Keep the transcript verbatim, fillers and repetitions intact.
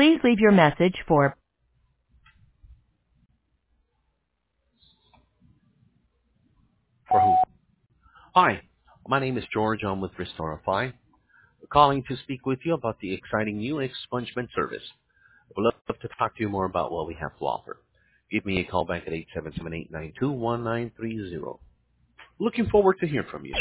Please leave your message for For who? Hi, my name is George. I'm with Restorify. Calling to speak with you about the exciting new expungement service. We'd love to talk to you more about what we have to offer. Give me a call back at eight seven seven, eight nine two, one nine three zero. Looking forward to hearing from you.